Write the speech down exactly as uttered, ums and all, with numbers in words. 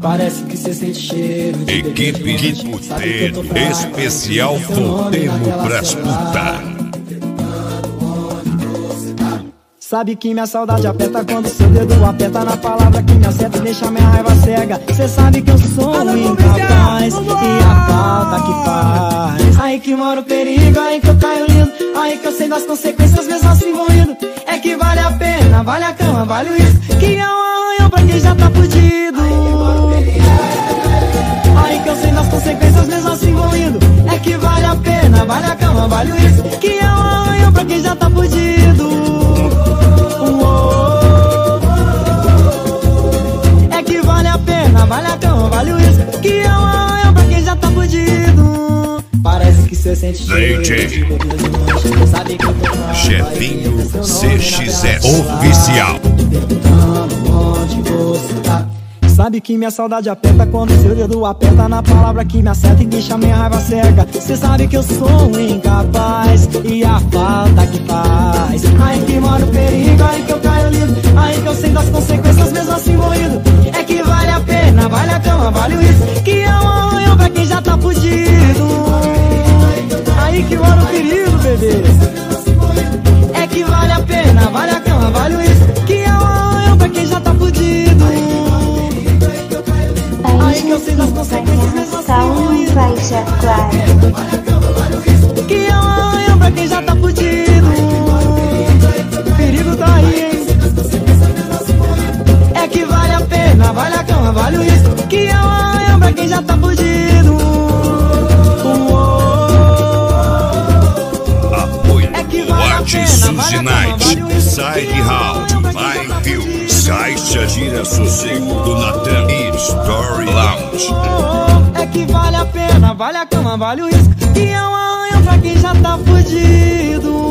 Parece que cê sente cheiro de Equipe de puteiro especial Voltemo pras putas. Sabe que minha saudade aperta quando seu dedo aperta na palavra que me acerta e deixa minha raiva cega. Cê sabe que eu sou um incapaz e a falta que faz. Aí que mora o perigo, aí que eu caio lindo, aí que eu sei das consequências mesmo assim vou indo. É que vale a pena, vale a cama, vale o isso, que é um arranhão pra quem já tá fudido. Aí que eu sei das consequências mesmo assim vou indo. É que vale a pena, vale a cama, vale o isso, que é um arranhão pra quem já tá fudido. É que vale a pena, vale a cama, vale o isso, que é um arranhão pra quem já tá fudido. Parece que cê sente cheiro de bebida de mancha. Sabe que eu tô na Chefinho C X S Oficial. Perguntando onde você tá. Sabe que minha saudade aperta quando seu dedo aperta na palavra que me acerta e deixa minha raiva cega. Cê sabe que eu sou um incapaz e a falta que faz. Aí que mora o perigo, aí que eu caio lido, aí que eu sei das consequências mesmo assim vou indo. É que vale a pena, vale a cama, vale o isso, que é um arranhão pra quem já tá fudido. Aí que mora o perigo, bebê. É que vale a pena, vale a cama, vale o isso, que é um arranhão pra quem já tá fudido. Aí que eu sei das consequências mesmo assim vai já claro. Que é um arranhão pra quem já tá fudido. O perigo tá aí, hein? É que vale a pena, vale a cama, vale o risco, que é um arranhão pra quem já tá fudido. Apoio Watch Suzy Night, Side House, Fine View, Caixa Gira Sossego do Natan e Story Lounge. É que vale a pena, vale a cama, vale o risco, que é um arranhão pra quem já tá fudido.